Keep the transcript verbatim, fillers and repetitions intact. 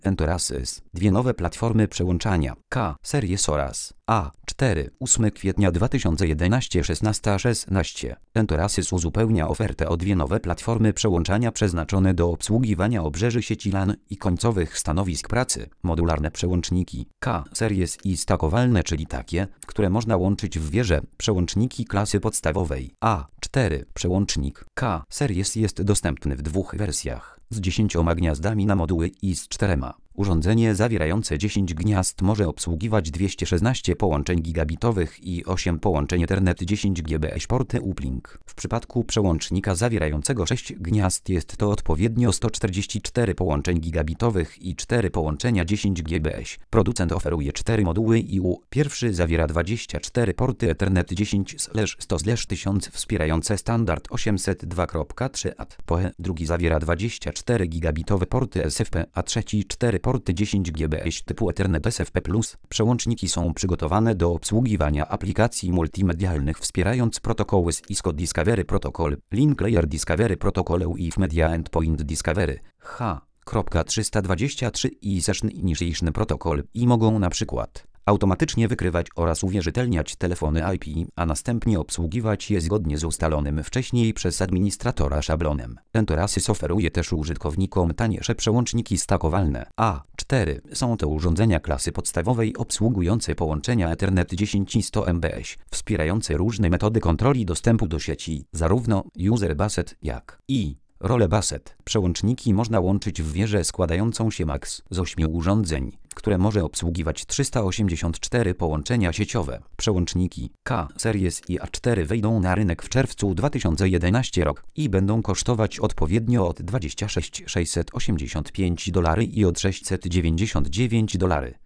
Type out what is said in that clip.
Enterasys, dwie nowe platformy przełączania K-Series oraz A cztery, ósmego kwietnia dwa tysiące jedenastego, szesnaście szesnaście. Enterasys uzupełnia ofertę o dwie nowe platformy przełączania przeznaczone do obsługiwania obrzeży sieci LAN i końcowych stanowisk pracy. Modularne przełączniki K-Series i stakowalne, czyli takie, które można łączyć w wieże. Przełączniki klasy podstawowej A cztery. Przełącznik K-Series jest dostępny w dwóch wersjach, z dziesięcioma gniazdami na moduły i z czterema. Urządzenie zawierające dziesięć gniazd może obsługiwać dwieście szesnaście połączeń gigabitowych i osiem połączeń Ethernet dziesięć gigabitów porty uplink. W przypadku przełącznika zawierającego sześć gniazd jest to odpowiednio sto czterdzieści cztery połączeń gigabitowych i cztery połączenia dziesięć gigabitów. Producent oferuje cztery moduły I U. Pierwszy zawiera dwadzieścia cztery porty Ethernet dziesięć sto tysiąc wspierające standard osiemset dwa kropka trzy A T P O E. Drugi zawiera dwadzieścia cztery gigabitowe porty S F P, a trzeci cztery porty dziesięć gigabitów typu Ethernet S F P plus. Przełączniki są przygotowane do obsługiwania aplikacji multimedialnych wspierając protokoły Cisco Discovery Protocol, Link Layer Discovery Protocol U I F Media Endpoint Discovery H trzysta dwadzieścia trzy i Session Initiation Protocol i mogą na przykład automatycznie wykrywać oraz uwierzytelniać telefony I P, a następnie obsługiwać je zgodnie z ustalonym wcześniej przez administratora szablonem. Enterasys oferuje też użytkownikom taniejsze przełączniki stakowalne A cztery. Są to urządzenia klasy podstawowej obsługujące połączenia Ethernet dziesięć sto megabitów, wspierające różne metody kontroli dostępu do sieci, zarówno User Based jak i Role Based. Przełączniki można łączyć w wieżę składającą się max z ośmiu urządzeń, które może obsługiwać trzysta osiemdziesiąt cztery połączenia sieciowe. Przełączniki K-Series i A cztery wejdą na rynek w czerwcu dwa tysiące jedenastego roku i będą kosztować odpowiednio od dwadzieścia sześć tysięcy sześćset osiemdziesiąt pięć dolarów i od sześćset dziewięćdziesiąt dziewięć dolarów.